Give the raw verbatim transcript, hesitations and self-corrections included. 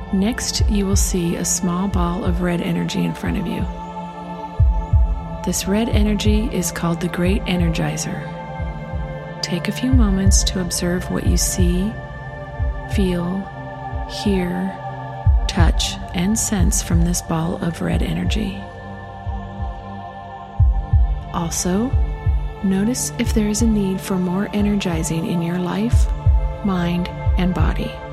Next, you will see a small ball of red energy in front of you. This red energy is called the Great Energizer. Take a few moments to observe what you see, feel, hear, touch, and sense from this ball of red energy. Also, notice if there is a need for more energizing in your life, mind, and body.